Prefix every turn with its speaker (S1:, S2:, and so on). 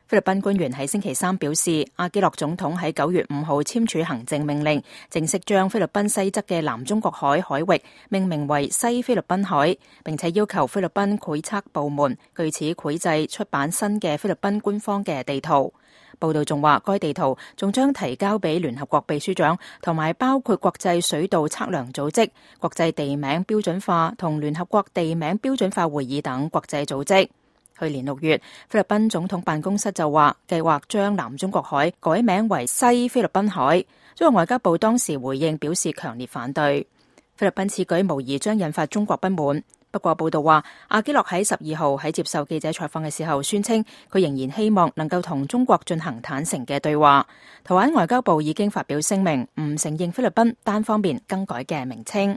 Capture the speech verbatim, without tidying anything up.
S1: 菲律賓官員喺星期三表示，阿基諾總統喺九月五號簽署行政命令，正式將菲律賓西側嘅南中國海海域命名為西菲律賓海，並且要求菲律賓繪測部門據此繪製出版新嘅菲律賓官方嘅地圖。報道仲話，該地圖仲將提交俾聯合國秘書長同埋包括國際水道測量組織、國際地名標準化同聯合國地名標準化會議等國際組織。去年六月，菲律賓總統辦公室就話計劃將南中國海改名為西菲律賓海。中國外交部當時回應表示強烈反對。菲律賓此舉無疑將引發中國不滿。不過報道話，阿基諾喺十二號喺接受記者採訪嘅時候宣稱，佢仍然希望能夠同中國進行坦誠嘅對話。台灣外交部已經發表聲明，唔承認菲律賓單方面更改嘅名稱。